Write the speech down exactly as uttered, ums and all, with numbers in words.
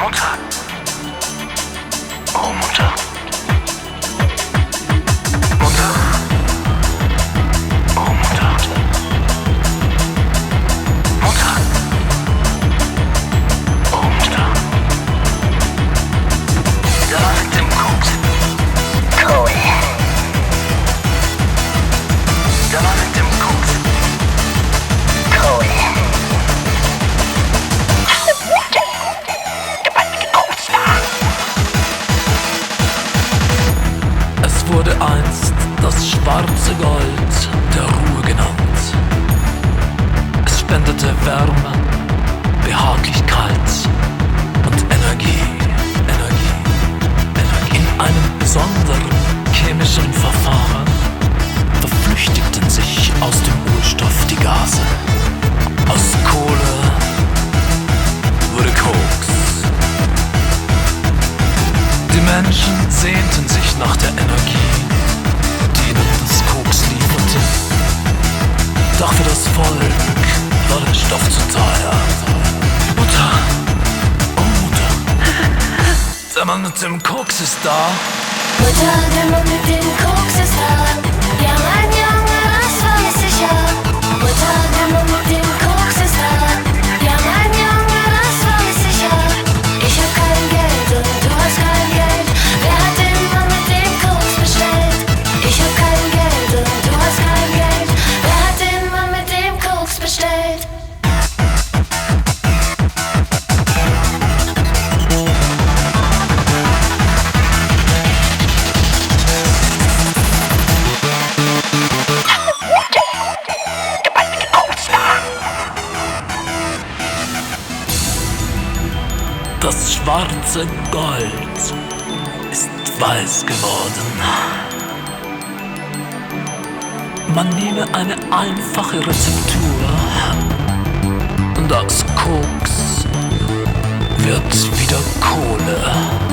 Mutter. Oh, Mutter. Mutter. Oh, Mutter. Mutter. Oh, Mutter. Da mit dem Koks. Cool. Da mit dem Koks. Cool. Es wurde einst das schwarze Gold der Ruhe genannt. Es spendete Wärme, Behaglichkeit und Energie, Energie, Energie. In einem besonderen chemischen Verfahren verflüchtigten sich aus dem Urstoff die Gase. Aus Kohle wurde Koks. Die Menschen sehnten sich nach der Energie, die ihnen das Koks lieferte. Doch für das Volk war der Stoff zu teuer. Mutter, oh Mutter, der Mann mit dem Koks ist da. Mutter, der Mann mit dem Koks ist da. Ja, mein Junge, das weiß ich ja. Mutter, der Mann mit dem Koks ist da. Ja, mein Junge, das weiß ich ja. Ich hab kein Geld und du hast kein Geld. Wer hat den Mann mit dem Koks bestellt? Ich hab kein Geld und du hast kein Geld. Wer hat den Mann mit dem Koks bestellt? Das schwarze Gold ist weiß geworden. Man nehme eine einfache Rezeptur und aus Koks wird wieder Kohle.